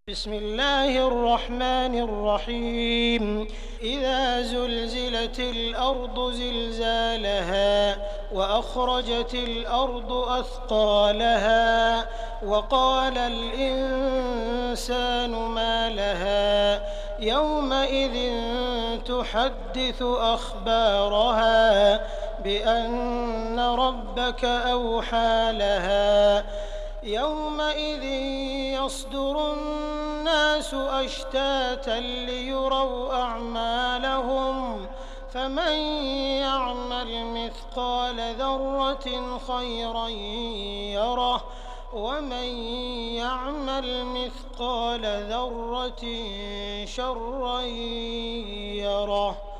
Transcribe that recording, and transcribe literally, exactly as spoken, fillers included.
بسم الله الرحمن الرحيم إذا زلزلت الأرض زلزالها وأخرجت الأرض أثقالها وقال الإنسان ما لها يومئذ تحدث أخبارها بأن ربك أوحى لها يومئذ يصدر الناس أشتاتا ليروا أعمالهم فمن يعمل مثقال ذرة خيرا يره ومن يعمل مثقال ذرة شرا يره.